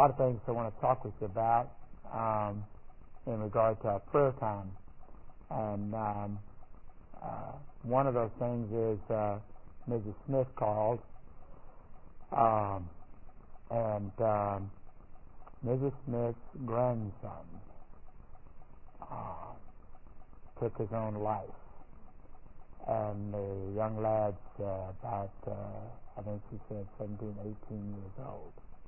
lot of things I want to talk with you about in regard to our prayer time. And one of those things is Mrs. Smith called, and Mrs. Smith's grandson took his own life. And the young lad's about, I think she said 17, 18 years old.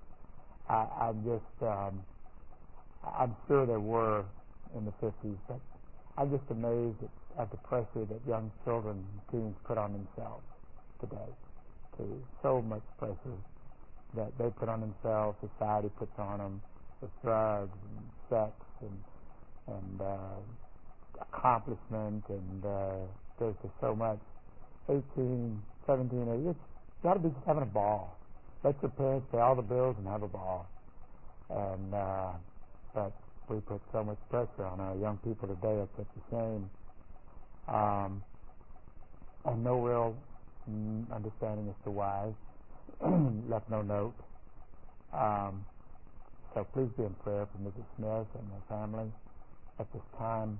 I'm sure there were in the 50s, but I'm just amazed at the pressure that young children and teens put on themselves today. So much pressure that they put on themselves, society puts on them, with drugs and sex and accomplishment, and there's just so much. 18, 17, 18, you got to be just having a ball. Let your parents pay all the bills and have a ball. And but we put so much pressure on our young people today. It's such a shame. And no real understanding as to why. Left no note. So please be in prayer for Mrs. Smith and her family at this time.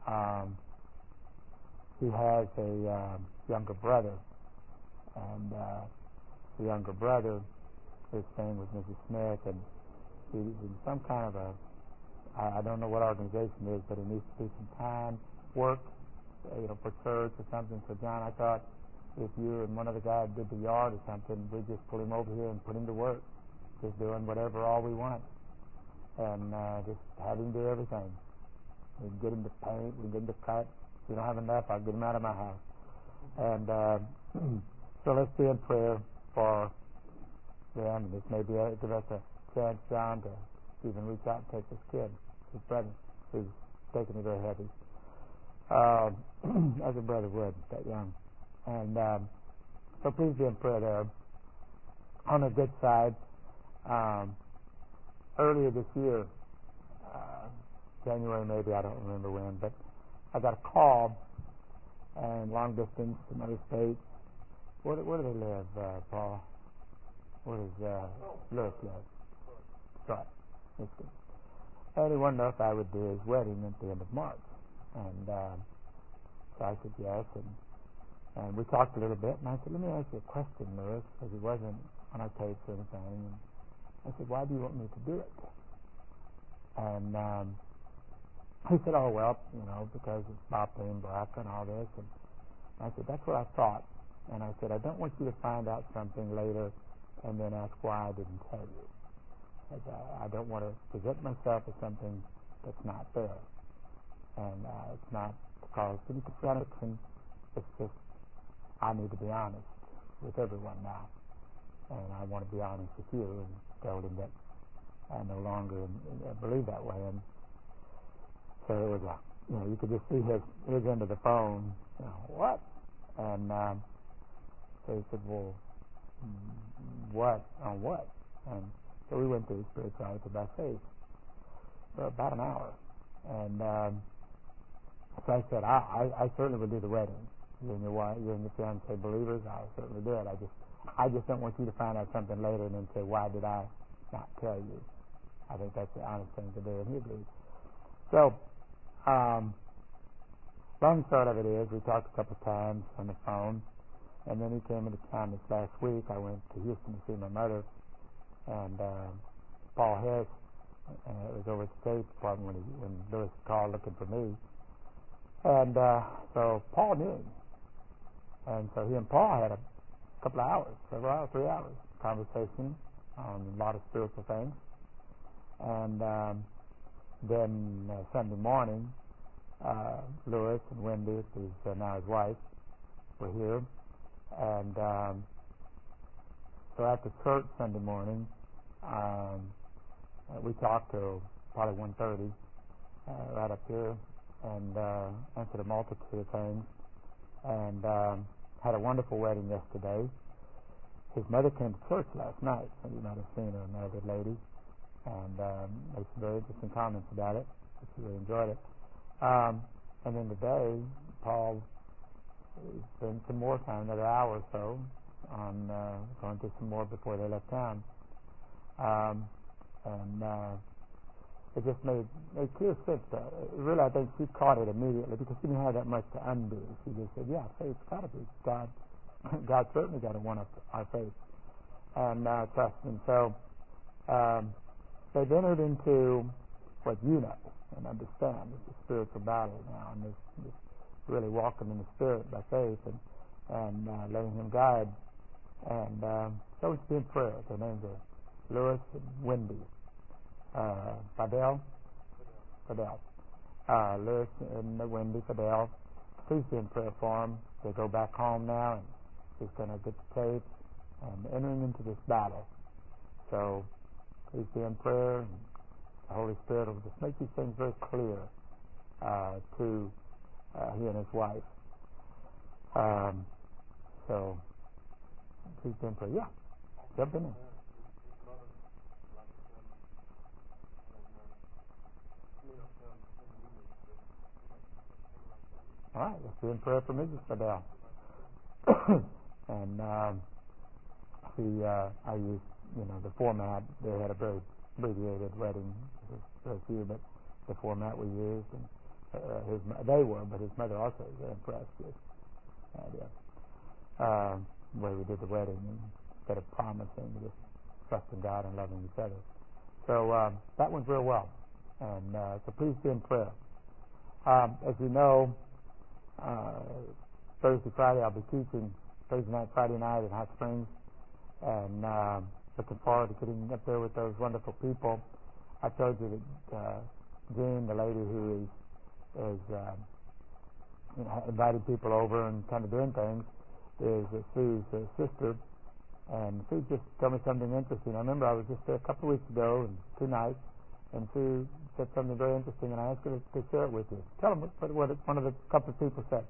He has a younger brother, and the younger brother is staying with Mrs. Smith, and he's in some kind of I don't know what organization it is, but he needs to do some time, work, for church or something. So John, I thought if you and one of the guys did the yard or something, we'd just pull him over here and put him to work, just doing whatever all we want, and just have him do everything. We can get him to paint, we can get him to cut. If we don't have enough, I'll get him out of my house. And so let's be in prayer for them. This may give us a chance, John, to even reach out and take this kid, his brother, who's taking it very heavy, as a brother would, that young. And so please be in prayer there. On the good side, earlier this year, January maybe, I don't remember when, but I got a call, and long distance from other states. Where do they live, Paul? Where does Lewis live? Right, Michigan. And he wanted to know if I would do his wedding at the end of March. And so I said yes, and we talked a little bit, and I said, let me ask you a question, Lewis, because he wasn't on our tapes or anything. And I said, why do you want me to do it? And he said, oh, well, because it's Bappa and Baraka and all this. And I said, that's what I thought. And I said, I don't want you to find out something later and then ask why I didn't tell you. I don't want to present myself as something that's not there. And it's not because any connection. It's just I need to be honest with everyone now. And I want to be honest with you, and told him that I no longer believe that way. And so it was you could just see his end of the phone. What? And so he said, well, what? On what? And so we went through spirituality by faith for about an hour. And so I said, I certainly would do the wedding. You and your wife, you and your fiance believers, I'll certainly do it. I just don't want you to find out something later and then say, why did I not tell you? I think that's the honest thing to do, and he agreed. So, long and short of it is, we talked a couple of times on the phone, and then he came into town this last week. I went to Houston to see my mother, and Paul Hess was over at the State Department when Lewis called looking for me. And so Paul knew him. And so he and Paul had a couple of hours, several hours, 3 hours, conversation on a lot of spiritual things. And then Sunday morning, Lewis and Wendy, who's now his wife, were here. And so after church Sunday morning, we talked till probably 1:30 right up here, and answered a multitude of things, and had a wonderful wedding yesterday. His mother came to church last night, and you might have seen her, another good lady, and made some very interesting comments about it. She really enjoyed it. And then today, Paul spent some more time, another hour or so, on going to some more before they left town. and it just made clear sense to her. Really, I think she caught it immediately because she didn't have that much to undo. She just said, "Yeah, faith's got to be God. God certainly got to want our faith and trust." And so they've entered into what you know and understand is the spiritual battle now, and this really walking in the Spirit by faith and letting Him guide. And so it's been prayer. Their names are Lewis and Wendy. Fidel. Lewis and Wendy Fidel. Please be in prayer for them. They go back home now, and he's going to get saved and entering into this battle. So please be in prayer. And the Holy Spirit will just make these things very clear to he and his wife. So please be in prayer. Yeah, jump in there. All right, let's be in prayer for Mrs. Fidel. And I used, the format. They had a very abbreviated wedding, very few, but the format we used, and but his mother also was very impressed with the way we did the wedding, instead of promising, just trusting God and loving each other. So that went real well, and so please be in prayer. As you know, Thursday, Friday, I'll be teaching Thursday night, Friday night in Hot Springs, and looking forward to getting up there with those wonderful people. I told you that Jean, the lady who is inviting people over and kind of doing things, is Sue's sister, and Sue just told me something interesting. I remember I was just there a couple of weeks ago, and 2 nights, and Sue said something very interesting, and I asked her to share it with you. Tell them what one of the couple of people said.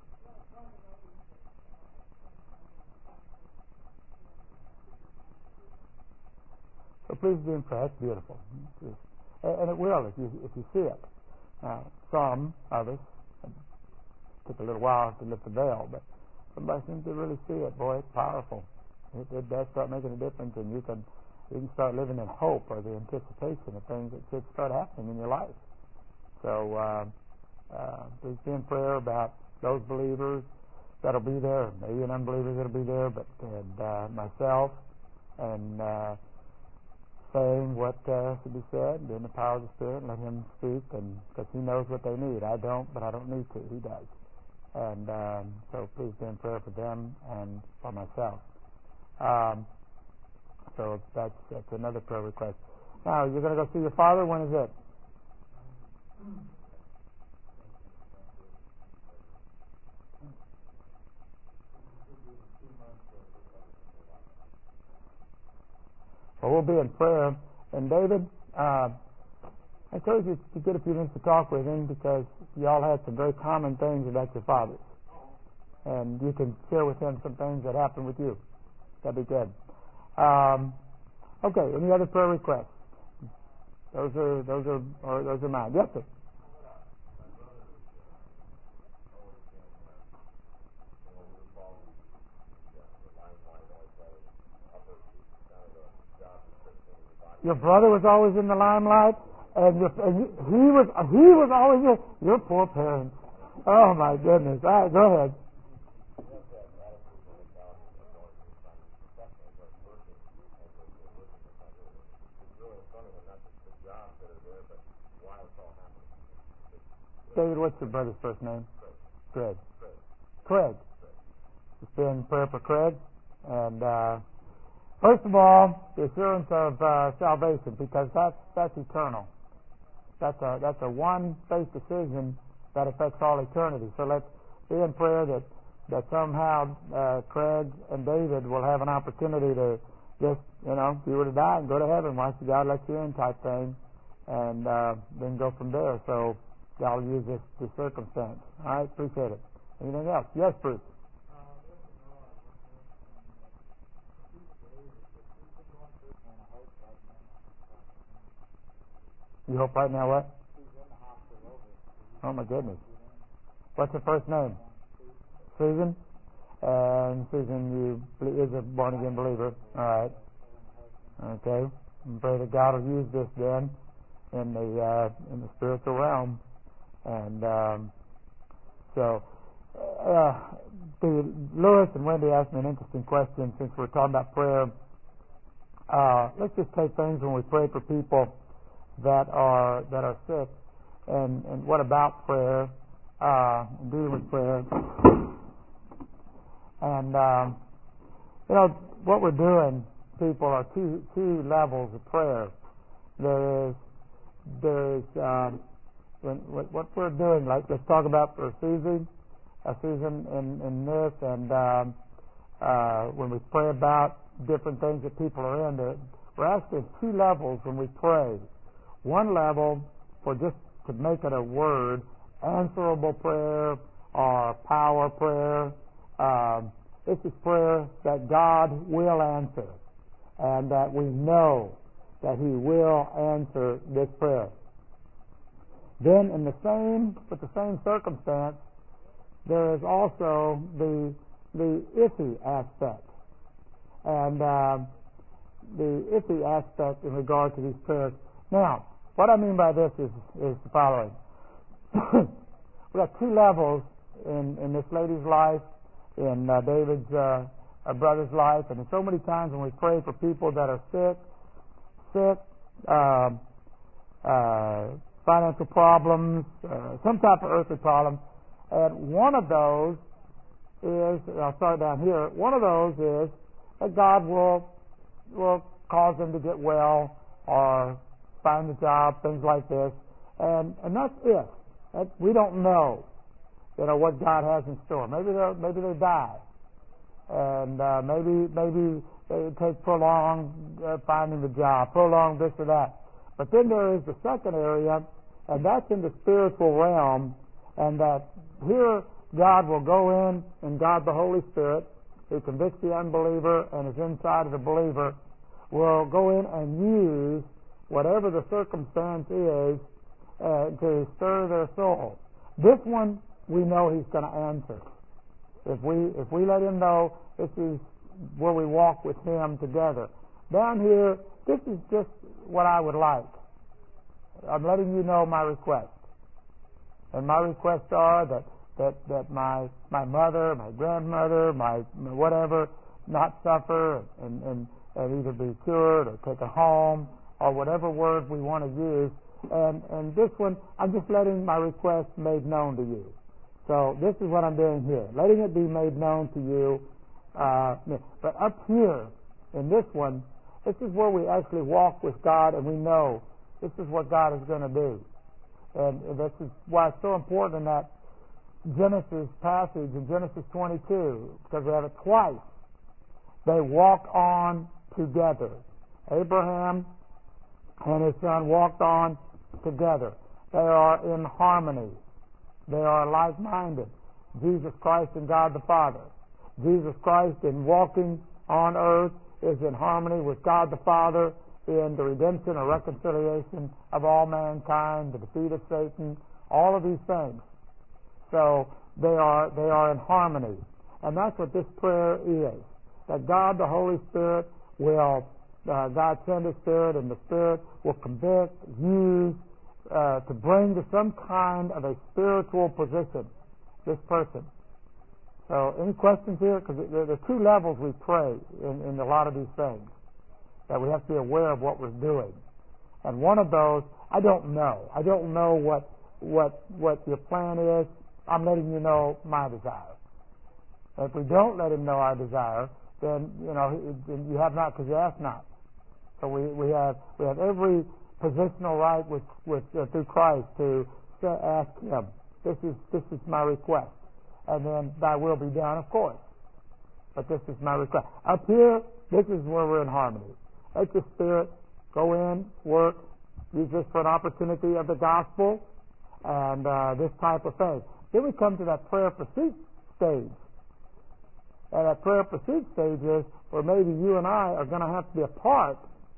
So please be impressed. Beautiful, and it will if you see it. Now, some of us took a little while to lift the veil, but somebody seems to really see it. Boy, it's powerful. It does start making a difference, and you can start living in hope or the anticipation of things that should start happening in your life. So please be in prayer about those believers that'll be there, maybe an unbelievers that'll be there, but myself, and saying what should be said, in the power of the Spirit, and let Him speak, and because He knows what they need. I don't, but I don't need to. He does. And so please be in prayer for them and for myself. So that's another prayer request. Now, you're going to go see your father. When is it? Well, we'll be in prayer. And David, I told you to get a few minutes to talk with him because you all had some very common things about your fathers. And you can share with him some things that happened with you. That'd be good. Okay, any other prayer requests? Those are mine. Yes, sir. Your brother was always in the limelight, and he was always in. Your poor parents. Oh my goodness! All right, go ahead. David, what's your brother's first name? Craig. Craig. Just be in prayer for Craig, and first of all, the assurance of salvation, because that's eternal. That's a one-faith decision that affects all eternity. So let's be in prayer that somehow Craig and David will have an opportunity to just, if you were to die and go to heaven, why should God let you in type thing, and then go from there. So God will use this circumstance. All right, appreciate it. Anything else? Yes, Bruce. You hope right now what? Oh my goodness. What's her first name? Susan? And Susan, you is a born again believer. All right. Okay. And pray that God will use this then in the spiritual realm. And Lewis and Wendy asked me an interesting question since we're talking about prayer. Let's just take things when we pray for people that are sick, and what about prayer, dealing with prayer, and what we're doing, people, are two levels of prayer. There is what we're doing. Like, let's talk about for Susan in this, and when we pray about different things that people are in, we're actually at two levels when we pray. One level for just to make it a word, answerable prayer or power prayer. This is prayer that God will answer, and that we know that He will answer this prayer. Then, with the same circumstance, there is also the iffy aspect, and the iffy aspect in regard to these prayers. Now, what I mean by this is the following: we have two levels in this lady's life, in David's brother's life, and so many times when we pray for people that are sick, financial problems, some type of earthly problem, and one of those is, I'll start down here, one of those is that God will cause them to get well or find a job, things like this, and that's it. We don't know, what God has in store. Maybe they die, and maybe it takes prolonged finding the job, prolonged this or that. But then there is the second area, and that's in the spiritual realm, and that here God will go in, and God the Holy Spirit, who convicts the unbeliever and is inside of the believer, will go in and use whatever the circumstance is to stir their soul. This one we know He's going to answer. If we let Him know, this is where we walk with Him together. Down here, this is just what I would like. I'm letting you know my requests. And my requests are that my mother, my grandmother, my whatever, not suffer and either be cured or taken home, or whatever word we want to use. And this one, I'm just letting my request made known to you. So this is what I'm doing here, letting it be made known to you. But up here, in this one, this is where we actually walk with God, and we know this is what God is going to do. And this is why it's so important in that Genesis passage in Genesis 22, because we have it twice. They walked on together. Abraham and his son walked on together. They are in harmony. They are like-minded. Jesus Christ and God the Father. Jesus Christ in walking on earth is in harmony with God the Father in the redemption or reconciliation of all mankind, the defeat of Satan, all of these things. So they are in harmony. And that's what this prayer is. That God the Holy Spirit will, God send His Spirit, and the Spirit will convict, use, to bring to some kind of a spiritual position this person. So any questions here? Because there are two levels we pray in a lot of these things, that we have to be aware of what we're doing. And one of those, I don't know. I don't know what your plan is. I'm letting you know my desire. And if we don't let Him know our desire, then you have not because you ask not. So we have every positional right with through Christ to ask Him. This is my request, and then Thy will be done, of course. But this is my request. Up here, this is where we're in harmony. Let the Spirit go in, work, use this for an opportunity of the gospel, and this type of thing. Then we come to that prayer pursuit stage. And that prayer pursuit stage is where maybe you and I are going to have to be a part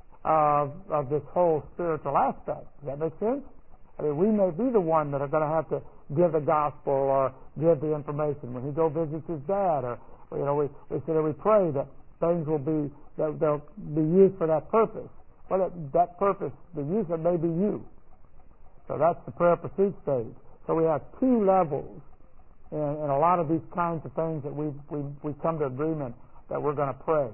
of this whole spiritual aspect. Does that make sense? I mean, we may be the one that are going to have to give the gospel or give the information when he go visits his dad, or we pray that things will be that they'll be used for that purpose. Well, that purpose, the user may be you. So that's the prayer pursuit stage. So we have two levels in a lot of these kinds of things that we come to agreement that we're going to pray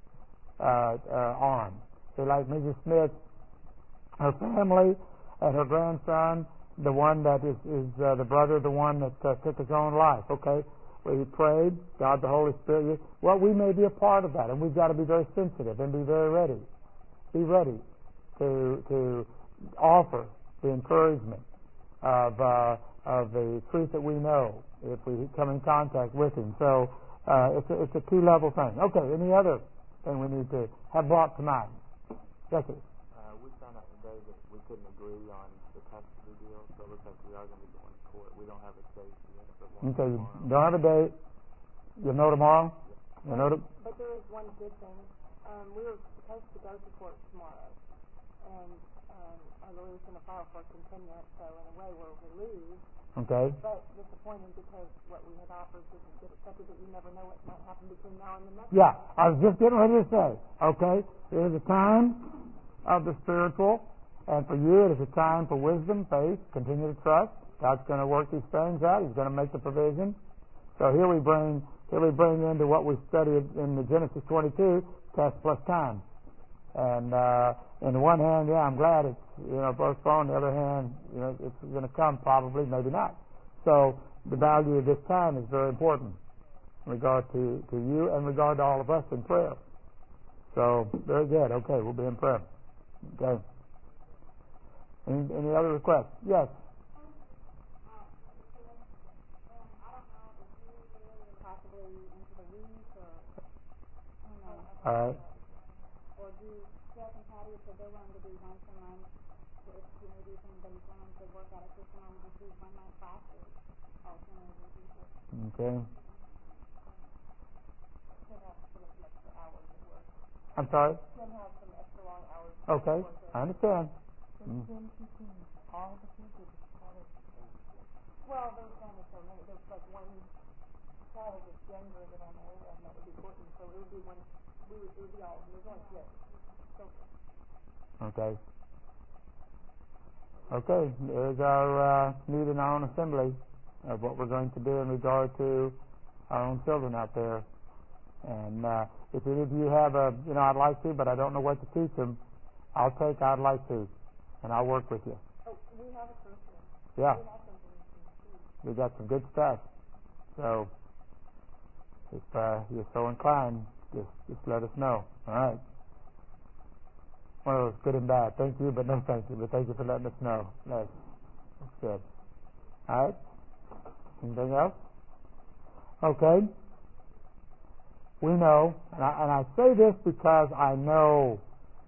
on. So like Mrs. Smith, her family and her grandson, the one that is the brother, the one that took his own life. Okay, we prayed, God the Holy Spirit. Well, we may be a part of that, and we've got to be very sensitive and be very ready. Be ready to offer the encouragement of the truth that we know if we come in contact with Him. So it's a two-level thing. Okay, any other thing we need to have brought to mind? Jesse? We found out today that we couldn't agree on the custody deal, so it looks like we are going to be going to court. We don't have a date yet. Okay, you don't have a date. You'll know tomorrow? Yeah. But there is one good thing. We were supposed to go to court tomorrow, and our lawyer's going to file for continuance, so in a way we're relieved. Okay. But disappointed because what we had offered didn't get accepted, but you never know what might happen between now and the next. Yeah, I was just getting ready to say, okay, it is a time of the spiritual, and for you it is a time for wisdom, faith, continue to trust. God's going to work these things out. He's going to make the provision. So here we bring into what we studied in the Genesis 22, test plus time. And on the one hand, yeah, I'm glad it's postponed. On the other hand, it's going to come probably, maybe not. So the value of this time is very important in regard to you and in regard to all of us in prayer. So very good. Okay, we'll be in prayer. Okay. Any other requests? Yes. All right. Or do Jeff and Patty, if they're willing to do once a month, if maybe somebody's willing to work out a system on just do 1 month classes, alternatively. Okay. Can have some extra hours at work. I'm sorry? Can have some extra long hours. Okay, I understand. All the kids are just part of. Well, there's only so many. There's like one child that's younger that I'm aware of that would be important, so it would be one. It would be all. There's only 6 children. Okay. Okay, there's our need in our own assembly of what we're going to do in regard to our own children out there. And if any of you have I'd like to, but I don't know what to teach them, I'd like to, and I'll work with you. Oh, we have a curriculum. Yeah. We have something we can teach. We got some good stuff. So if you're so inclined, just let us know. All right. One of those good and bad. Thank you, but no thank you. But thank you for letting us know. That's good. All right. Anything else? Okay. We know, and I say this because I know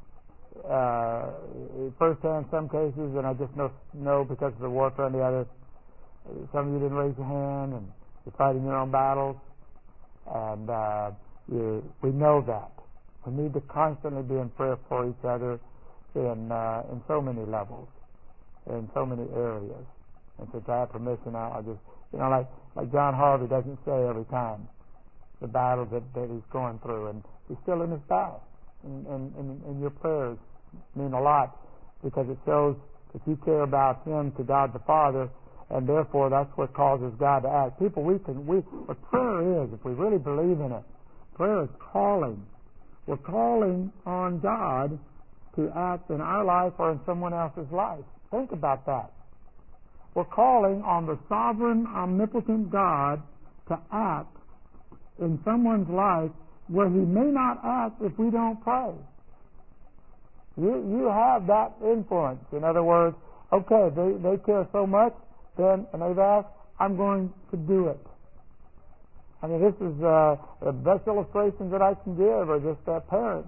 firsthand some cases, and I just know because of the warfare on the other. Some of you didn't raise your hand, and you're fighting your own battles, and we know that. We need to constantly be in prayer for each other in so many levels, in so many areas. And since I have permission now, I just, like John Harvey doesn't say every time the battle that he's going through, and he's still in his battle. And your prayers mean a lot because it shows that you care about him to God the Father, and therefore that's what causes God to act. People, what prayer is, if we really believe in it, prayer is calling. We're calling on God to act in our life or in someone else's life. Think about that. We're calling on the sovereign, omnipotent God to act in someone's life where He may not act if we don't pray. You have that influence. In other words, okay, they care so much, and they've asked, I'm going to do it. I mean, this is the best illustrations that I can give are just parents.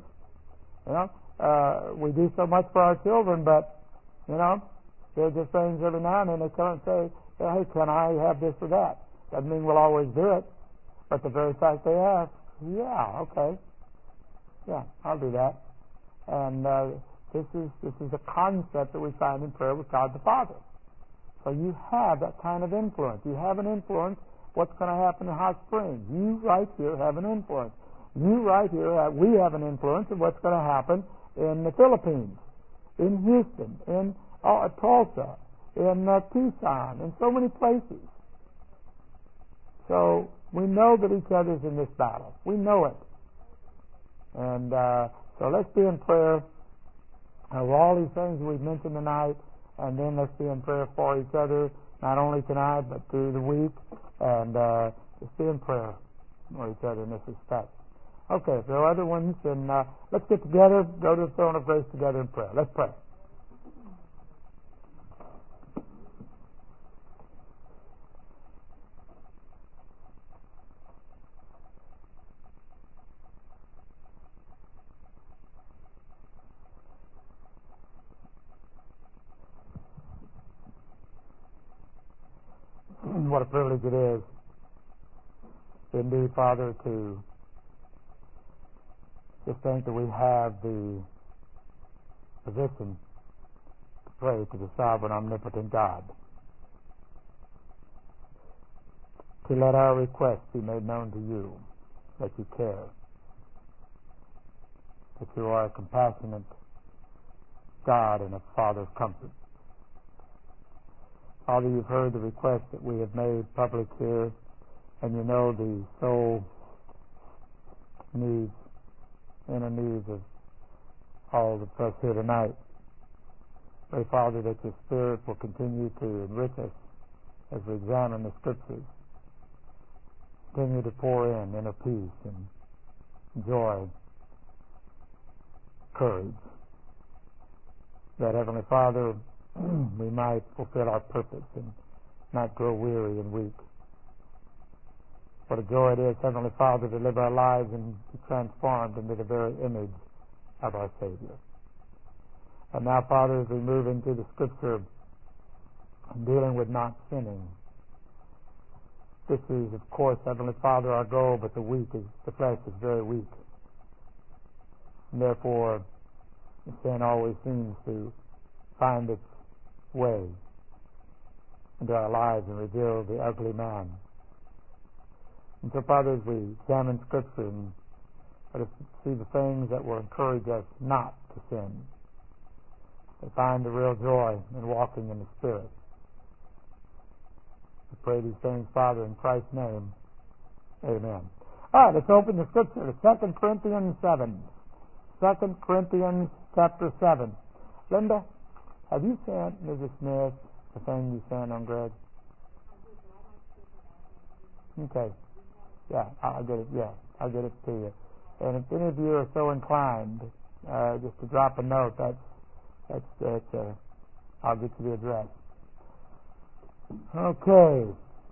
We do so much for our children, but there's just things every now and then they come and say, hey, can I have this or that? Doesn't mean we'll always do it, but the very fact they ask, yeah, okay, yeah, I'll do that. And this is a concept that we find in prayer with God the Father. So you have that kind of influence. You have an influence. What's going to happen in Hot Springs? You right here have an influence. You right here, we have an influence of what's going to happen in the Philippines, in Houston, in Tulsa, in Tucson, in so many places. So we know that each other's in this battle. We know it. And so let's be in prayer of all these things we've mentioned tonight, and then let's be in prayer for each other, not only tonight, but through the week, and just be in prayer for each other in this respect. Okay, if there are other ones, then let's get together, go to the throne of grace together in prayer. Let's pray. What a privilege it is, indeed, Father, to just think that we have the position to pray to the sovereign, omnipotent God, to let our requests be made known to you, that you care, that you are a compassionate God and a Father of comfort. Father, you've heard the requests that we have made public here, and you know the soul needs, inner needs of all of us here tonight. Pray, Father, that your Spirit will continue to enrich us as we examine the Scriptures. Continue to pour in inner peace and joy, courage. That, Heavenly Father, we might fulfill our purpose and not grow weary and weak. What a joy it is, Heavenly Father, to live our lives and be transformed into the very image of our Savior. And now, Father, as we move into the Scripture dealing with not sinning, this is, of course, Heavenly Father, our goal, but the flesh is very weak. And therefore, sin always seems to find its way into our lives and reveal the ugly man. And so, Father, as we examine Scripture, and let us see the things that will encourage us not to sin, to find the real joy in walking in the Spirit. We pray these things, Father, in Christ's name. Amen. All right, let's open the Scripture to 2 Corinthians 7. 2 Corinthians chapter 7. Linda, have you sent Mrs. Smith the thing you sent on Greg? Okay. Yeah, I'll get it. Yeah, I'll get it to you. And if any of you are so inclined, just to drop a note, I'll get you the address. Okay.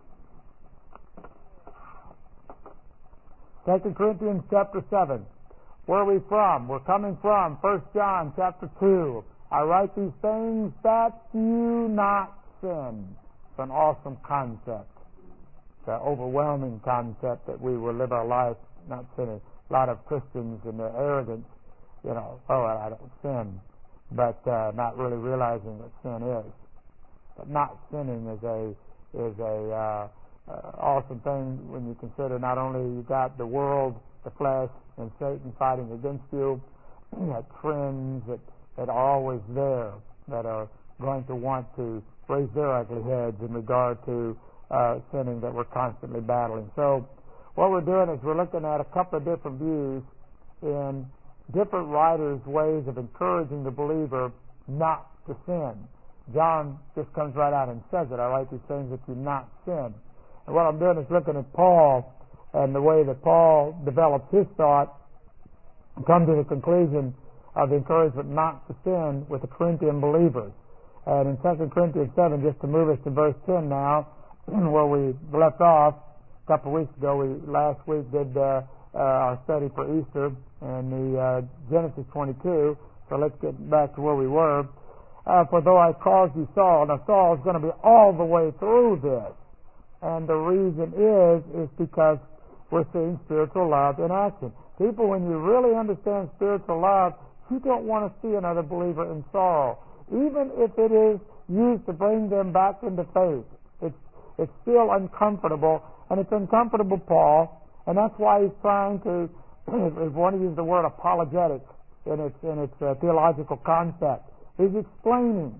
2 Corinthians chapter 7. Where are we from? We're coming from 1 John chapter 2. I write these things that you not sin. It's an awesome concept. It's an overwhelming concept that we will live our life not sinning. A lot of Christians in their arrogance, I don't sin, but not really realizing what sin is. But not sinning is a awesome thing when you consider not only you got the world, the flesh, and Satan fighting against you, you have trends that are always there that are going to want to raise their ugly heads in regard to sinning that we're constantly battling. So what we're doing is we're looking at a couple of different views in different writers' ways of encouraging the believer not to sin. John just comes right out and says it. I write these things that you not sin. And what I'm doing is looking at Paul and the way that Paul develops his thought and come to the conclusion of the encouragement not to sin with the Corinthian believers. And in 2 Corinthians 7, just to move us to verse 10 now, where we left off a couple of weeks ago, last week did our study for Easter and the Genesis 22. So let's get back to where we were. For though I caused you Saul, now Saul is going to be all the way through this. And the reason is because we're seeing spiritual love in action. People, when you really understand spiritual love, you don't want to see another believer in sorrow. Even if it is used to bring them back into faith, it's still uncomfortable, and it's uncomfortable, Paul, and that's why he's trying to, if you want to use the word apologetic, in its theological concept. He's explaining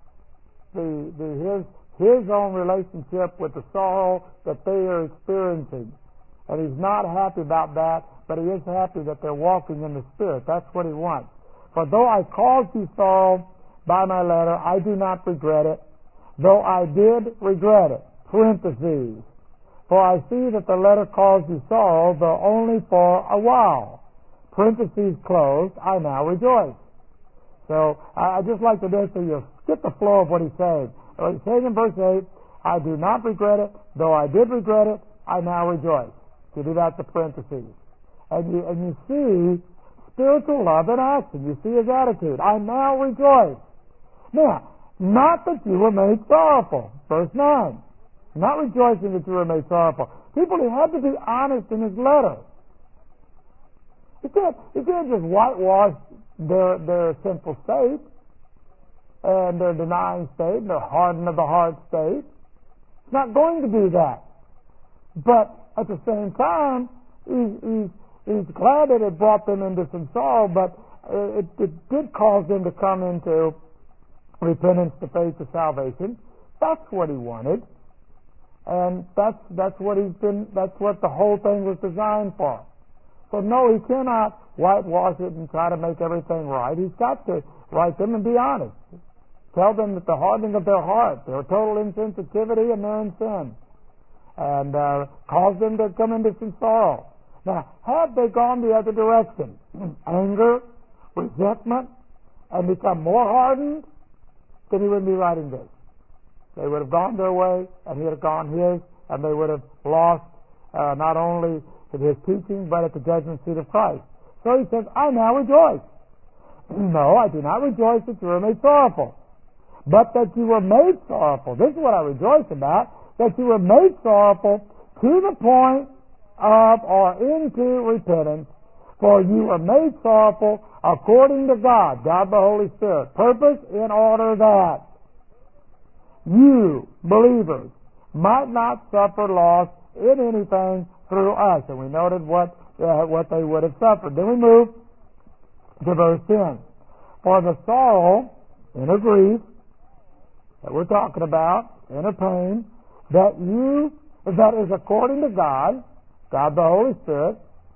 his own relationship with the sorrow that they are experiencing. And he's not happy about that, but he is happy that they're walking in the Spirit. That's what he wants. For though I caused you sorrow by my letter, I do not regret it, though I did regret it. Parentheses. For I see that the letter caused you sorrow, though only for a while. Parentheses closed, I now rejoice. So I just like to do it so you get the flow of what he's saying. What he's saying in verse 8, I do not regret it, though I did regret it, I now rejoice. You do that to parentheses. And you see spiritual love in action. You see his attitude. I now rejoice. Now, not that you were made sorrowful. Verse 9. Not rejoicing that you were made sorrowful. People, he had to be honest in his letter. He can't just whitewash their sinful state and their denying state and their harden of the heart state. It's not going to do that. But at the same time, he's glad that it brought them into some sorrow, but it did cause them to come into repentance, to faith, to salvation. That's what he wanted. And that's what the whole thing was designed for. So no, he cannot whitewash it and try to make everything right. He's got to write them and be honest. Tell them that the hardening of their heart, their total insensitivity, and they're in sin. And cause them to come into some sorrow. Now, had they gone the other direction, anger, resentment, and become more hardened, then he wouldn't be writing this. They would have gone their way, and he would have gone his, and they would have lost not only his teaching, but at the judgment seat of Christ. So he says, I now rejoice. No, I do not rejoice that you were made sorrowful, but that you were made sorrowful. This is what I rejoice about, that you were made sorrowful to the point of or into repentance, for you were made sorrowful according to God the Holy Spirit. Purpose in order that you, believers, might not suffer loss in anything through us. And we noted what they would have suffered. Then we move to verse 10. For the sorrow, inner grief, that we're talking about, inner pain, that is according to God the Holy Spirit,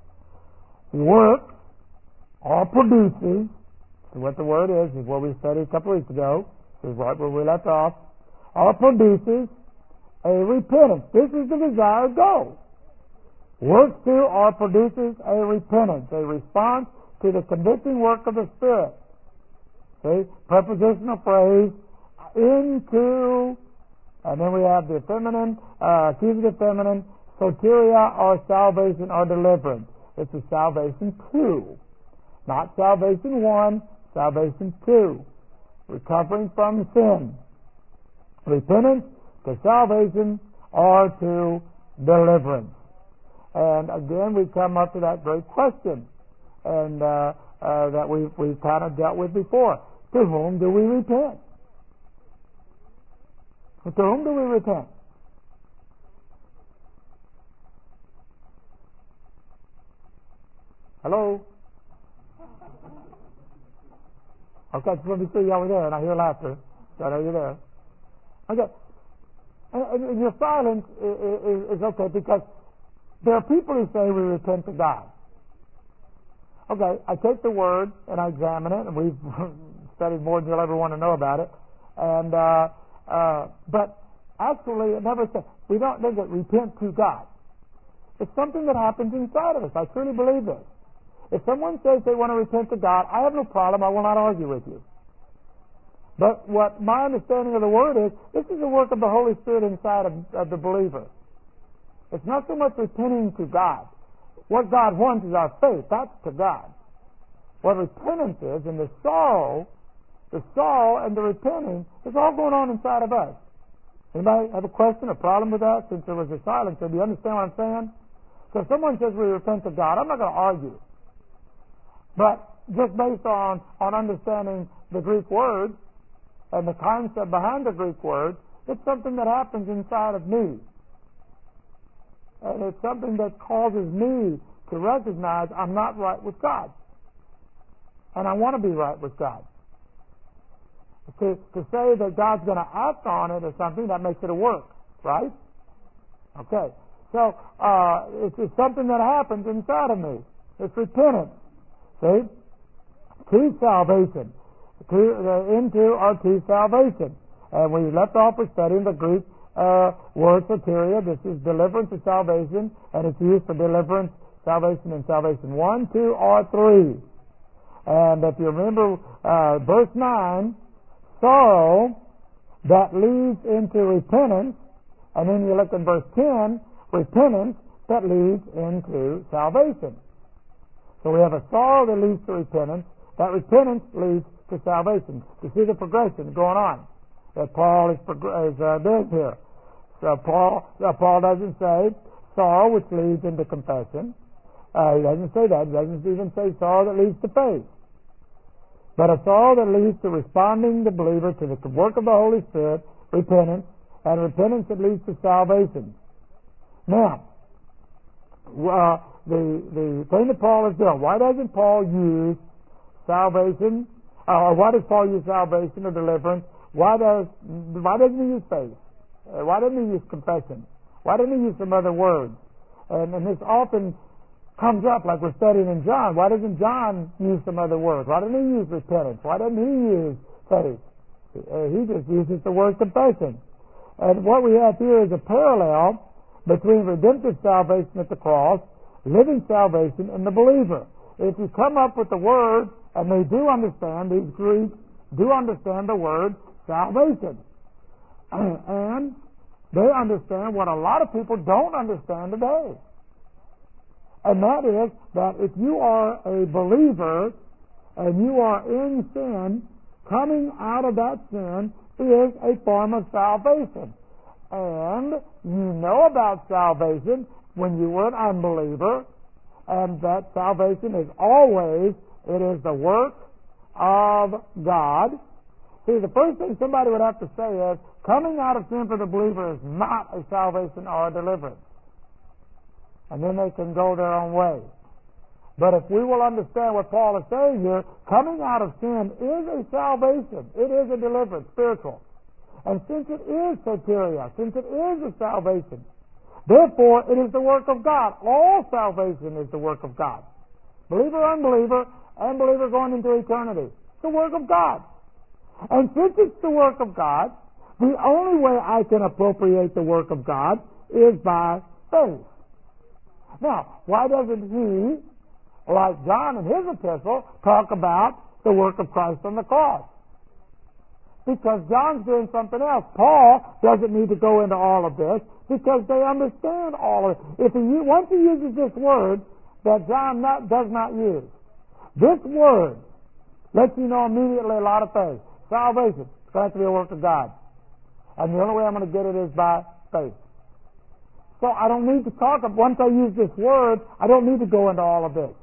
works or produces, so what the word is what we studied a couple weeks ago, this is right where we left off, or produces a repentance. This is the desired goal. Works to or produces a repentance, a response to the convicting work of the Spirit. See? Prepositional phrase, into, and then we have the feminine, accusative feminine, soteria or salvation or deliverance. This is salvation 2. Not salvation 1, salvation 2. Recovering from sin. Repentance to salvation or to deliverance. And again, we come up to that great question, and that we've kind of dealt with before. To whom do we repent? To whom do we repent? Hello? Okay, just let me see y'all were there, and I hear laughter. So I know you're there. Okay. And your silence is okay, because there are people who say we repent to God. Okay, I take the word and I examine it, and we've studied more than you'll ever want to know about it. And but actually, it never says we don't repent to God. It's something that happens inside of us. I truly believe this. If someone says they want to repent to God, I have no problem. I will not argue with you. But what my understanding of the word is, this is the work of the Holy Spirit inside of the believer. It's not so much repenting to God. What God wants is our faith. That's to God. What repentance is, and the sorrow and the repenting is all going on inside of us. Anybody have a question, a problem with that? Since there was a silence, so do you understand what I'm saying? So if someone says we repent to God, I'm not going to argue. But just based on understanding the Greek word and the concept behind the Greek word, it's something that happens inside of me. And it's something that causes me to recognize I'm not right with God. and I want to be right with God. To say that God's going to act on it or something, that makes it a work, right? Okay. So it's something that happens inside of me. It's repentance. See? To salvation. Into or to salvation. And we left off with studying the Greek word soteria. This is deliverance or salvation, and it's used for deliverance, salvation, and salvation 1, 2, or 3. And if you remember verse 9, sorrow that leads into repentance, and then you look in verse 10, repentance that leads into salvation. So we have a sorrow that leads to repentance. That repentance leads to salvation. You see the progression going on that Paul is doing here. So Paul doesn't say sorrow which leads into confession. He doesn't say that. He doesn't even say sorrow that leads to faith. But a sorrow that leads to responding the believer to the work of the Holy Spirit, repentance, and repentance that leads to salvation. Now, the thing that Paul is doing, why doesn't Paul use salvation, or why does Paul use salvation or deliverance? Why doesn't he use faith? Why doesn't he use confession? Why doesn't he use some other words? And this often comes up like we're studying in John. Why doesn't John use some other words? Why doesn't he use repentance? Why doesn't he use faith? He just uses the word confession. And what we have here is a parallel between redemptive salvation at the cross, living salvation, and the believer. If you come up with the word, and they do understand, these Greeks do understand the word salvation. And they understand what a lot of people don't understand today. And that is that if you are a believer and you are in sin, coming out of that sin is a form of salvation. And you know about salvation when you were an unbeliever, and that salvation is always, it is the work of God. See, the first thing somebody would have to say is, coming out of sin for the believer is not a salvation or a deliverance. And then they can go their own way. But if we will understand what Paul is saying here, coming out of sin is a salvation. It is a deliverance, spiritual. And since it is soteria, since it is a salvation, therefore it is the work of God. All salvation is the work of God. Believer, unbeliever, and believer going into eternity. It's the work of God. And since it's the work of God, the only way I can appropriate the work of God is by faith. Now, why doesn't he, like John in his epistle, talk about the work of Christ on the cross? Because John's doing something else. Paul doesn't need to go into all of this because they understand all of it. Once he uses this word that John does not use, this word lets you know immediately a lot of things. Salvation, it's going to have to be a work of God. And the only way I'm going to get it is by faith. So I don't need to talk, once I use this word, I don't need to go into all of this.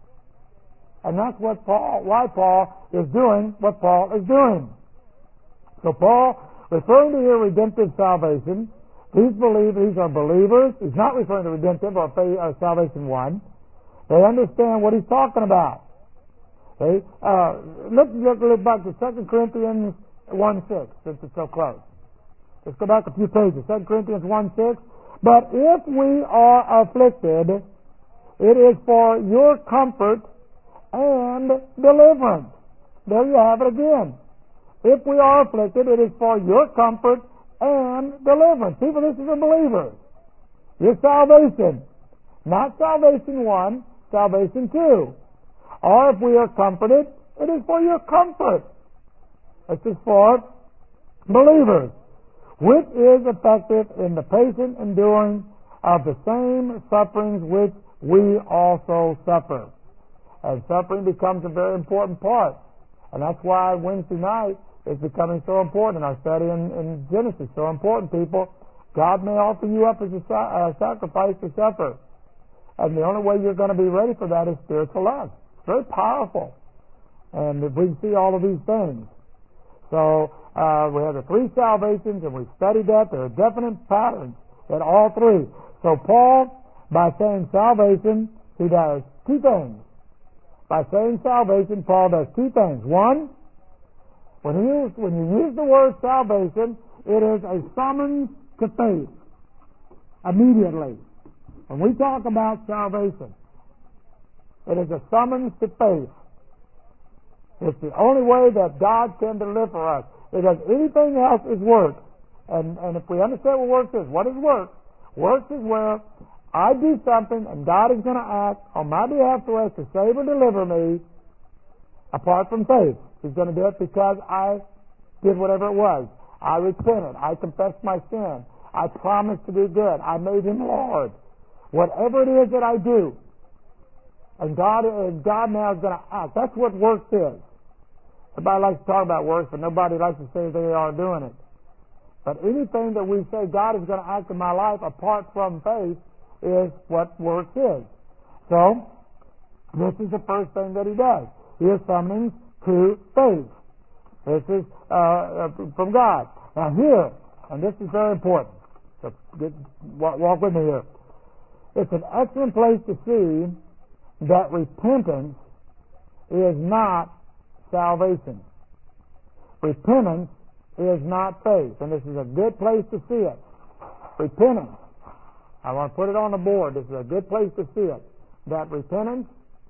And that's why Paul is doing what Paul is doing. So Paul, referring to here redemptive salvation, these are believers. He's not referring to redemptive or salvation 1. They understand what he's talking about. Okay? Let's look back to 2 Corinthians 1:6, since it's so close. Let's go back a few pages. 2 Corinthians 1:6. But if we are afflicted, it is for your comfort and deliverance. There you have it again. If we are afflicted, it is for your comfort and deliverance. People, this is a believer. Your salvation. Not salvation 1, salvation 2. Or if we are comforted, it is for your comfort. This is for believers, which is effective in the patient enduring of the same sufferings which we also suffer. And suffering becomes a very important part. And that's why Wednesday night is becoming so important. Our study in Genesis so important, people. God may offer you up as a sacrifice to suffer. And the only way you're going to be ready for that is spiritual love. It's very powerful. And we can see all of these things. So we have the 3 salvations, and we've studied that. There are definite patterns in all 3. So Paul, by saying salvation, he does 2 things. by saying salvation, Paul does two things. One, when you use the word salvation, it is a summons to faith immediately. When we talk about salvation, it is a summons to faith. It's the only way that God can deliver us. Because anything else is works. And if we understand what works is, what is works? Works is where I do something and God is going to act on my behalf for us to save or deliver me apart from faith. He's going to do it because I did whatever it was. I repented. I confessed my sin. I promised to do good. I made Him Lord. Whatever it is that I do, and God now is going to act. That's what works is. Everybody likes to talk about works, but nobody likes to say they are doing it. But anything that we say God is going to act in my life apart from faith is what works is. So, this is the first thing that He does. He is summoning to faith. This is from God. Now here, and this is very important, so walk with me here. It's an excellent place to see that repentance is not salvation. Repentance is not faith. And this is a good place to see it. Repentance. I want to put it on the board. This is a good place to see it. That repentance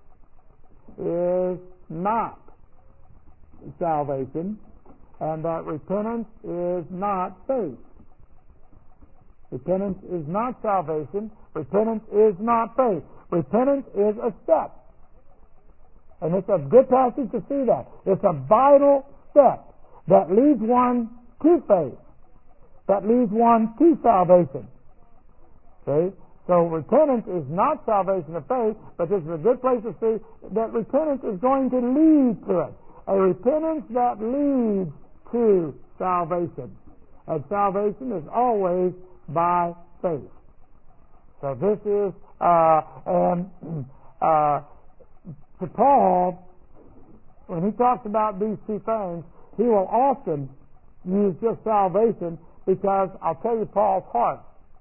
is not salvation, and that repentance is not faith. Repentance is not salvation. Repentance is not faith. Repentance is a step. And it's a good passage to see that. It's a vital step that leads one to faith, that leads one to salvation. See? So repentance is not salvation of faith, but this is a good place to see that repentance is going to lead to it. A repentance that leads to salvation. And salvation is always by faith. So this is, to Paul, when he talks about these two things, he will often use just salvation because I'll tell you Paul's heart.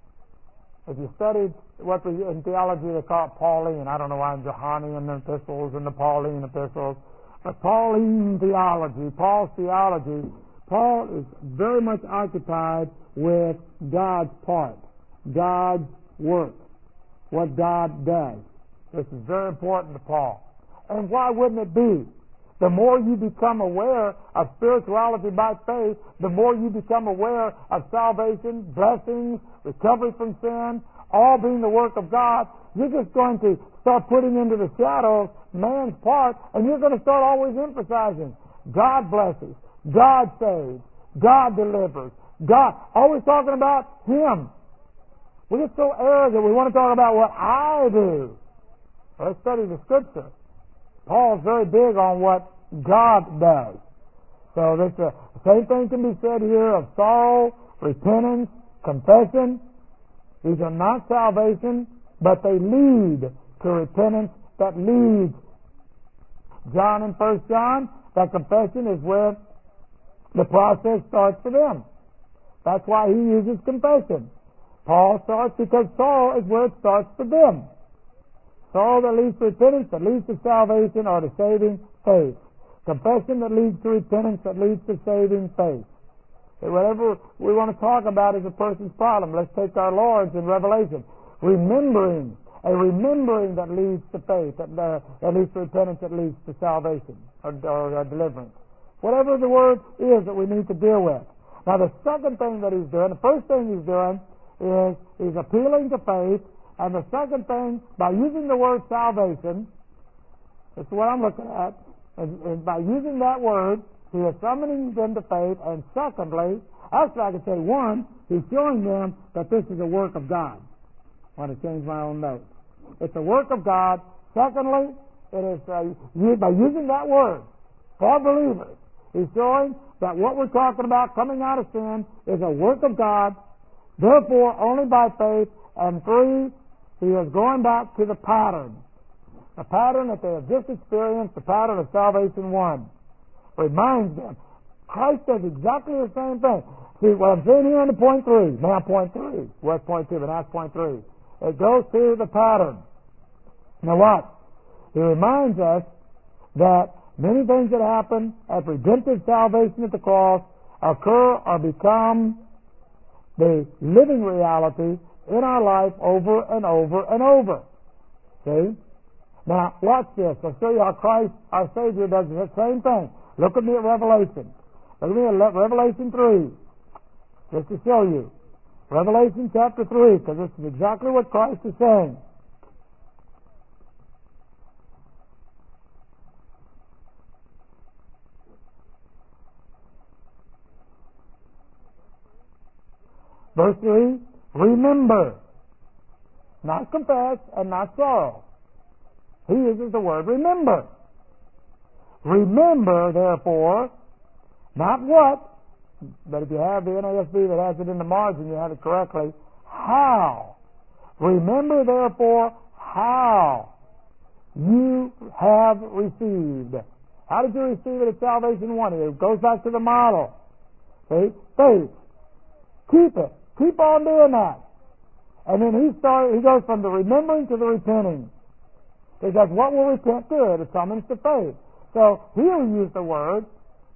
If you studied what in theology they call it Pauline, I don't know why, Johannine epistles and the Pauline epistles, but Pauline theology, Paul's theology, Paul is very much occupied with God's part, God's work, what God does. This is very important to Paul. And why wouldn't it be? The more you become aware of spirituality by faith, the more you become aware of salvation, blessings, recovery from sin, all being the work of God, you're just going to start putting into the shadows man's part, and you're going to start always emphasizing God blesses, God saves, God delivers, God, always talking about Him. We get so arrogant, we want to talk about what I do. Let's study the Scripture. Paul's very big on what God does. So the same thing can be said here of sorrow, repentance, confession. These are not salvation, but they lead to repentance that leads. John in 1 John, that confession is where the process starts for them. That's why he uses confession. Paul starts because sorrow is where it starts for them. Sorrow that leads to repentance, that leads to salvation, or to saving faith. Confession that leads to repentance, that leads to saving faith. So whatever we want to talk about is a person's problem. Let's take our Lord's in Revelation. Remembering that leads to faith, that leads to repentance, that leads to salvation, or deliverance. Whatever the word is that we need to deal with. Now the second thing that he's doing, the first thing he's doing is he's appealing to faith. And the second thing, by using the word salvation, that's what I'm looking at, and by using that word, he is summoning them to faith, and secondly, actually I could say one, he's showing them that this is a work of God. I want to change my own notes. It's a work of God. Secondly, it is by using that word for believers, he's showing that what we're talking about, coming out of sin, is a work of God, therefore only by faith. And three, he is going back to the pattern that they have just experienced, the pattern of salvation 1. Reminds them, Christ does exactly the same thing. See, what I'm saying here under point 3, now point 3, what's point 2, but that's point 3. It goes to the pattern. Now what? He reminds us that many things that happen at redemptive salvation at the cross occur or become the living reality in our life over and over and over. See? Now, watch this. I'll show you how Christ, our Savior, does the same thing. Look at me at Revelation. Look at me at Revelation 3. Just to show you. Revelation chapter 3, because this is exactly what Christ is saying. Verse 3, remember. Not confess and not sorrow. He uses the word remember. Remember, therefore, not what, but if you have the NASB that has it in the margin, you have it correctly, how. Remember, therefore, how you have received. How did you receive it at Salvation 1? It goes back to the model. See? Faith. Keep it. Keep on doing that. And then he goes from the remembering to the repenting. Because what will repent to? It summons to faith. So he will use the word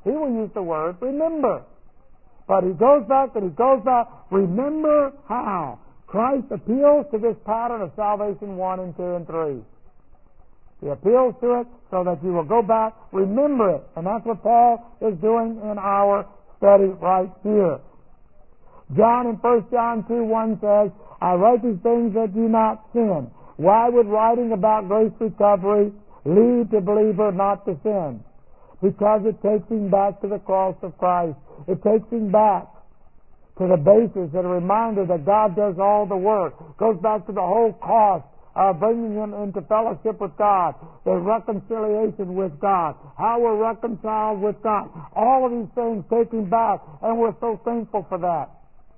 remember. But he goes back and he goes back. Remember how. Christ appeals to this pattern of salvation 1 and 2 and 3. He appeals to it so that you will go back, remember it. And that's what Paul is doing in our study right here. John in 1 John 2:1 says, I write these things that do not sin. Why would writing about grace recovery lead the believer not to sin? Because it takes him back to the cross of Christ. It takes him back to the basis and a reminder that God does all the work. It goes back to the whole cost of bringing him into fellowship with God, the reconciliation with God, how we're reconciled with God. All of these things take him back, and we're so thankful for that.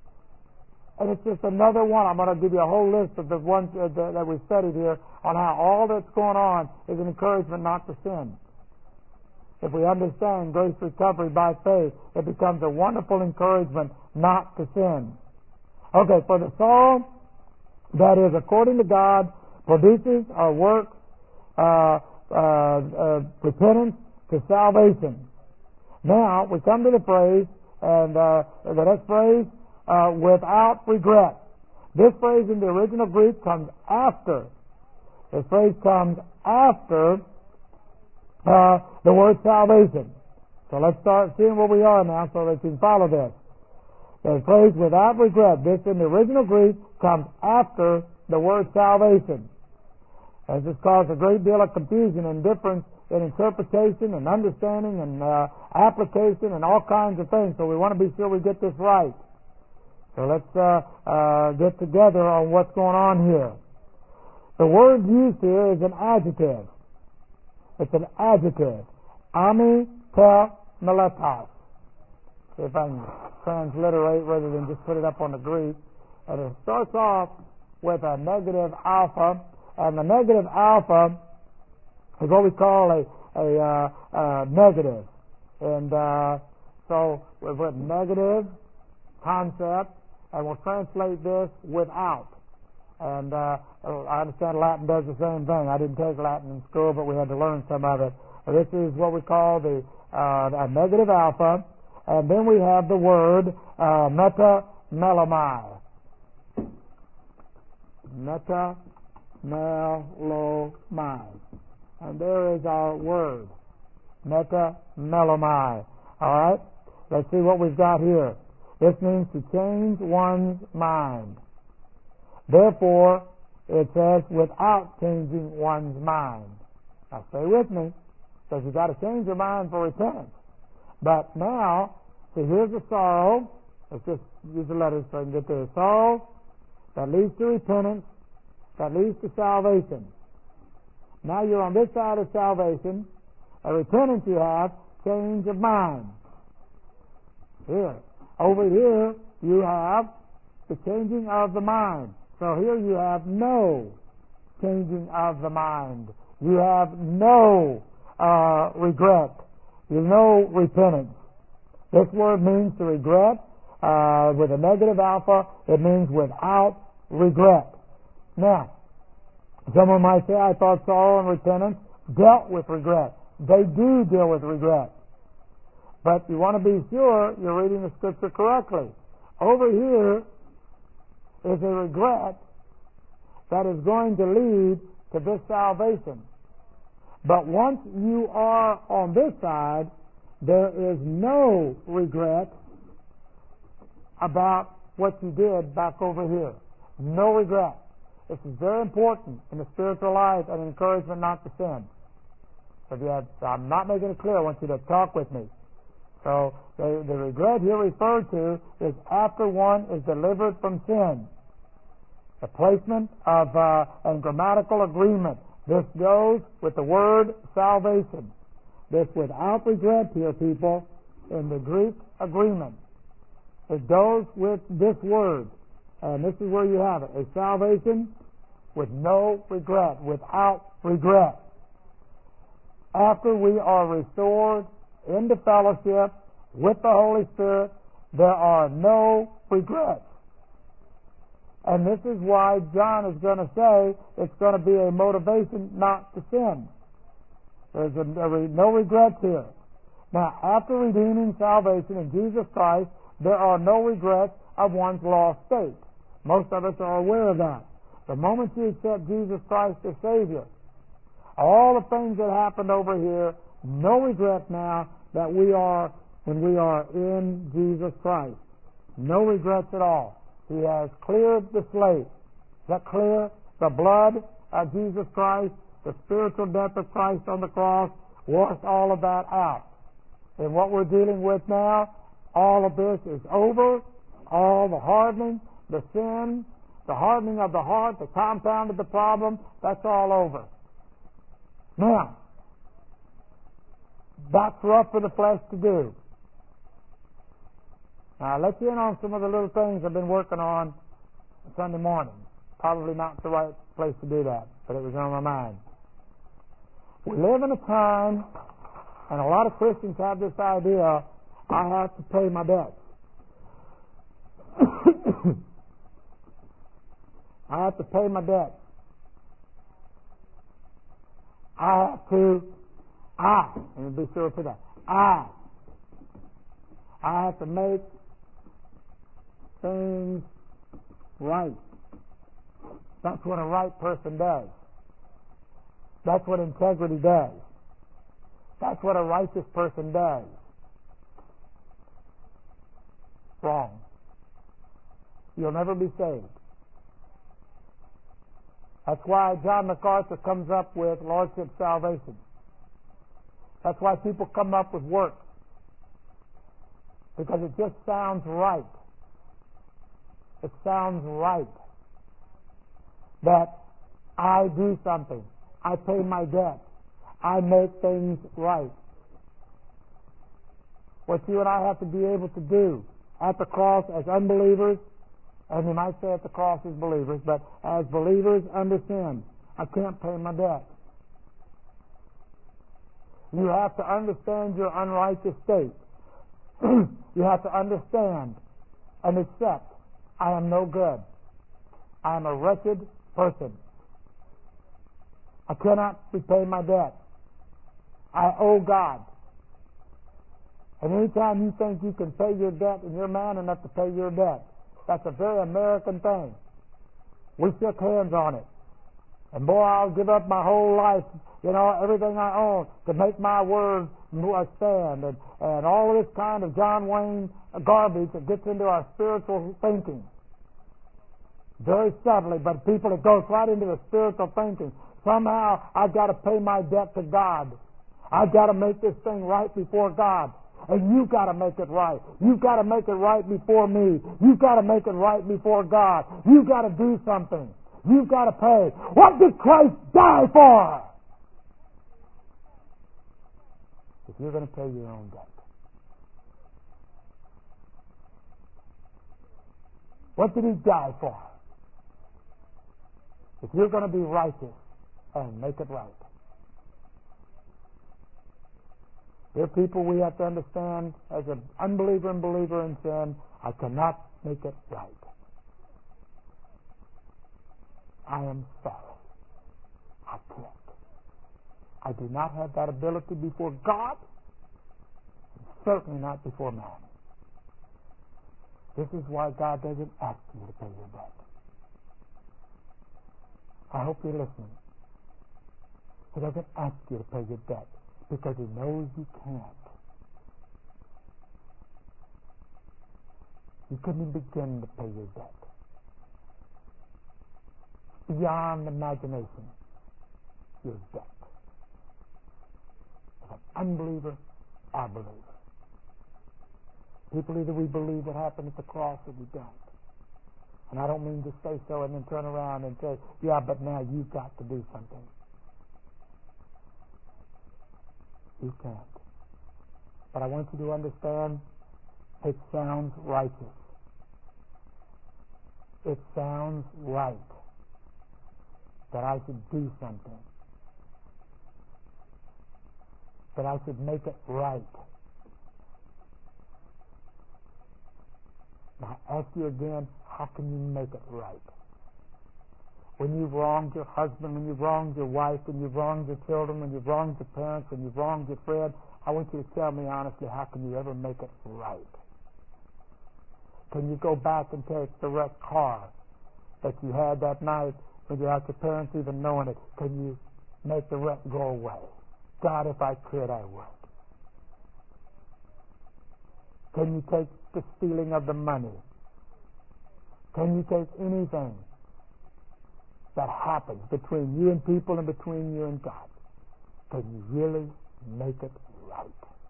And it's just another one. I'm going to give you a whole list of the ones that we studied here on how all that's going on is an encouragement not to sin. If we understand grace recovery by faith, it becomes a wonderful encouragement not to sin. Okay, for the sorrow that is according to God produces or works repentance to salvation. Now we come to the phrase, and the next phrase, without regret. This phrase in the original Greek comes after. This phrase comes after the word salvation. So let's start seeing where we are now so that you can follow this. The phrase without regret, this in the original Greek comes after the word salvation. As this caused a great deal of confusion and difference in interpretation and understanding and application and all kinds of things. So we want to be sure we get this right. So let's get together on what's going on here. The word used here is an adjective. It's an adjective. Ami te meletos. See if I can transliterate rather than just put it up on the Greek. And it starts off with a negative alpha. And the negative alpha is what we call a negative. And so we've got negative concept, and we'll translate this without. And I understand Latin does the same thing. I didn't take Latin in school, but we had to learn some of it. This is what we call the a negative alpha, and then we have the word metamelomai. Metamelomai. And there is our word, metamelomai. All right? Let's see what we've got here. This means to change one's mind. Therefore, it says without changing one's mind. Now stay with me, because you've got to change your mind for repentance. But now, see, here's the sorrow. Let's just use the letters so I can get there. Sorrow that leads to repentance, that leads to salvation. Now you're on this side of salvation. A repentance you have, change of mind. Here. Over here, you have the changing of the mind. So here you have no changing of the mind. You have no regret. You know repentance. This word means to regret. With a negative alpha, it means without regret. Now, someone might say, I thought sorrow and repentance dealt with regret. they do deal with regret. But you want to be sure you're reading the Scripture correctly. Over here is a regret that is going to lead to this salvation. But once you are on this side, there is no regret about what you did back over here. No regret. This is very important in the spiritual life and encouragement not to sin. So if you have, I'm not making it clear. I want you to talk with me. So the regret here referred to is after one is delivered from sin. The placement of and grammatical agreement. This goes with the word salvation. This without regret here, people, in the Greek agreement. It goes with this word. And this is where you have it. A salvation with no regret, without regret. After we are restored into fellowship with the Holy Spirit, there are no regrets. And this is why John is going to say it's going to be a motivation not to sin. There's no regrets here. Now, after redeeming salvation in Jesus Christ, there are no regrets of one's lost state. Most of us are aware of that. The moment you accept Jesus Christ as Savior, all the things that happened over here, no regret now that we are when we are in Jesus Christ. No regrets at all. He has cleared the slate. Is that clear? The blood of Jesus Christ, the spiritual death of Christ on the cross, washed all of that out. And what we're dealing with now, all of this is over. All the hardening, the sin, the hardening of the heart, the compound of the problem, that's all over. Now, that's rough for the flesh to do. Now, I'll let you in on some of the little things I've been working on Sunday morning. Probably not the right place to do that, but it was on my mind. We live in a time, and a lot of Christians have this idea, I have to pay my debts. I have to pay my debts. Let me be sure for that. I have to make things right. That's what a right person does. That's what integrity does. That's what a righteous person does. Wrong. You'll never be saved. That's why John MacArthur comes up with Lordship Salvation. That's why people come up with works. Because it just sounds right. It sounds right. That I do something. I pay my debt. I make things right. What you and I have to be able to do at the cross as unbelievers, and you might say at the cross as believers, but as believers under sin, I can't pay my debt. You have to understand your unrighteous state. You have to understand and accept, I am no good. I am a wretched person. I cannot repay my debt. I owe God. And anytime you think you can pay your debt and you're man enough to pay your debt, that's a very American thing. We shook hands on it. And boy, I'll give up my whole life, everything I own to make my word stand. And all of this kind of John Wayne garbage that gets into our spiritual thinking. Very subtly, but people, it goes right into the spiritual thinking. Somehow, I've got to pay my debt to God. I've got to make this thing right before God. And you've got to make it right. You've got to make it right before me. You've got to make it right before God. You've got to do something. You've got to pay. What did Christ die for? If you're going to pay your own debt. What did He die for? If you're going to be righteous and make it right. There are people we have to understand as an unbeliever and believer in sin, I cannot make it right. I am sorry. I can't. I do not have that ability before God, and certainly not before man. This is why God doesn't ask you to pay your debt. I hope you're listening. He doesn't ask you to pay your debt because He knows you can't. You couldn't even begin to pay your debt. Beyond imagination, your debt. As an unbeliever, or believer. People, either we believe what happened at the cross or we don't. And I don't mean to say so and then turn around and say, yeah, but now you've got to do something. You can't. But I want you to understand, it sounds righteous. It sounds right that I should do something. That I should make it right. Now I ask you again, how can you make it right? When you've wronged your husband, when you've wronged your wife, when you've wronged your children, when you've wronged your parents, when you've wronged your friend, I want you to tell me honestly, how can you ever make it right? Can you go back and take the wrecked car that you had that night without your parents even knowing it? Can you make the wreck go away? God, if I could, I would. Can you take the stealing of the money? Can you take anything that happens between you and people and between you and God? Can you really make it right?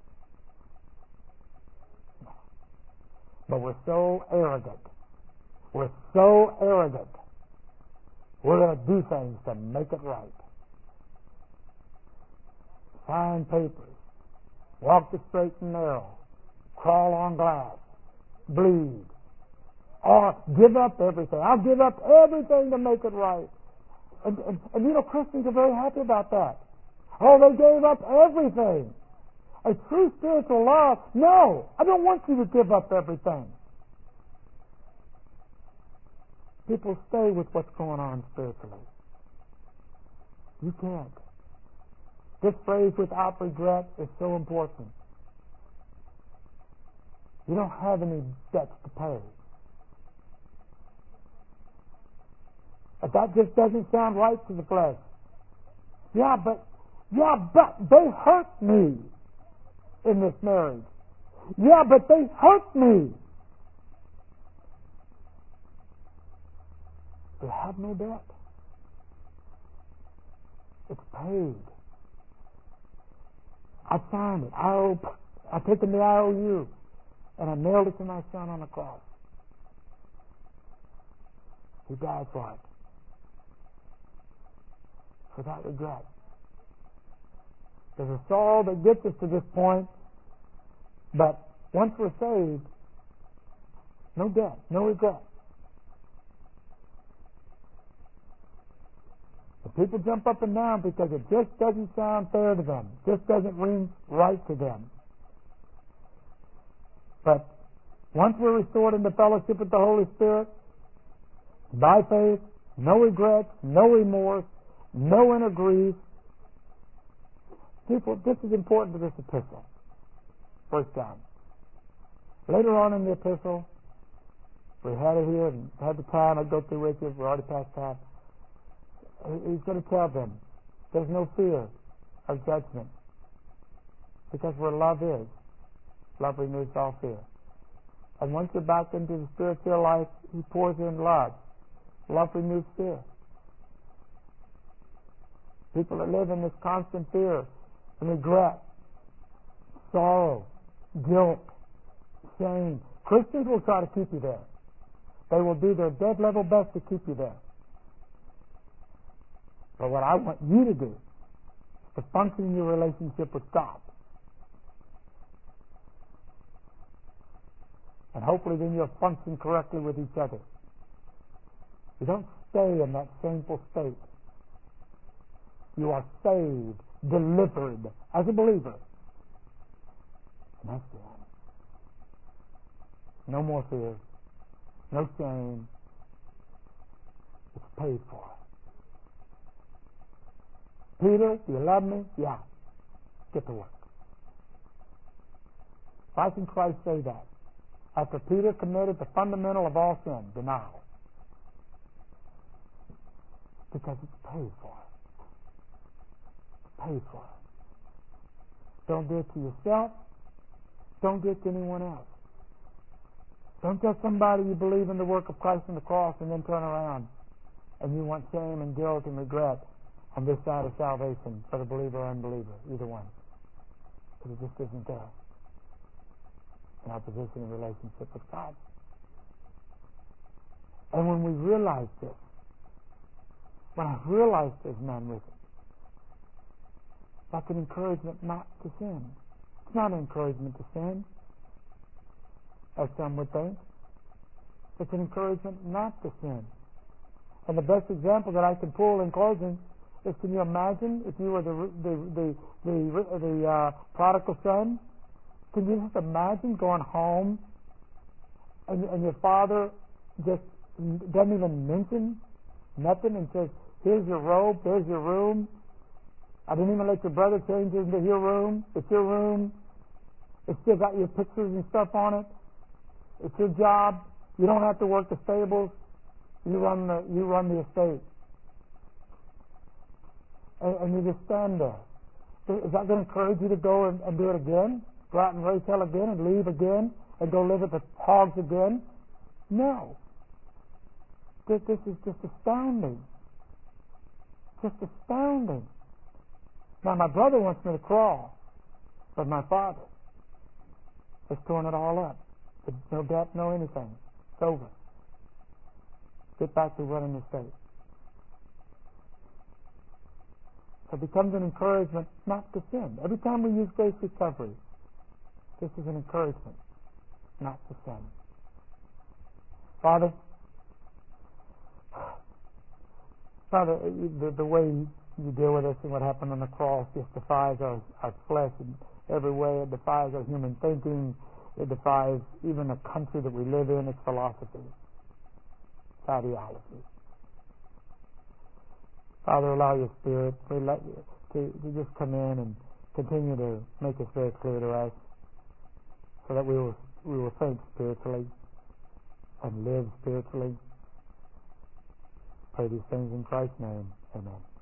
No. But we're so arrogant. We're so arrogant. We're going to do things to make it right. Sign papers. Walk the straight and narrow. Crawl on glass. Bleed. Or give up everything. I'll give up everything to make it right. And you know, Christians are very happy about that. Oh, they gave up everything. A true spiritual love, no, I don't want you to give up everything. People stay with what's going on spiritually. You can't. This phrase, without regret, is so important. You don't have any debts to pay. But that just doesn't sound right to the flesh. Yeah, but they hurt me in this marriage. Yeah, but they hurt me. You have no debt. It's paid. I signed it. I took in the IOU and I nailed it to my son on the cross. He died for it. Without regret. There's a sorrow that gets us to this point, but once we're saved, no debt, no regret. The people jump up and down because it just doesn't sound fair to them. It just doesn't ring right to them. But once we're restored into fellowship with the Holy Spirit, by faith, no regrets, no remorse, no inner grief. People, this is important to this epistle. 1 John. Later on in the epistle, we had it here and had the time. I'd go through with you. We're already past time. He's going to tell them there's no fear of judgment because where love is, love removes all fear. And once you're back into the spiritual life, He pours in love. Love removes fear. People that live in this constant fear and regret, sorrow, guilt, shame. Christians will try to keep you there. They will do their dead level best to keep you there. But what I want you to do is to function in your relationship with God. And hopefully then you'll function correctly with each other. You don't stay in that shameful state. You are saved, delivered as a believer. And that's the end. No more fear. No shame. It's paid for. Peter, do you love me? Yeah. Get to work. Why can Christ say that? After Peter committed the fundamental of all sin, denial. Because it's paid for. It's paid for. Don't do it to yourself. Don't do it to anyone else. Don't tell somebody you believe in the work of Christ on the cross and then turn around and you want shame and guilt and regret on this side of salvation for the believer or unbeliever, either one. Because it just isn't there in our position and relationship with God. And when we realize this, when I realize there's none with it, that's an encouragement not to sin. It's not an encouragement to sin, as some would think. It's an encouragement not to sin. And the best example that I can pull in closing is, can you imagine if you were the prodigal son? Can you just imagine going home and your father just doesn't even mention nothing and says, here's your robe, here's your room. I didn't even let your brother change into your room. It's your room. It's still got your pictures and stuff on it. It's your job. You don't have to work the stables. You run the estate. And you just stand there. Is that going to encourage you to go and do it again? Go out and raise hell again and leave again and go live with the hogs again? No. This is just astounding. Just astounding. Now, my brother wants me to crawl, but my father has torn it all up. There's no debt, no anything. It's over. Get back to running the state. So it becomes an encouragement not to sin. Every time we use grace recovery, this is an encouragement not to sin. Father, the way you deal with us and what happened on the cross just defies our flesh in every way. It defies our human thinking. It defies even the country that we live in, its philosophy, its ideology. Father, allow your Spirit to just come in and continue to make this very clear to us, so that we will think spiritually and live spiritually. Pray these things in Christ's name. Amen.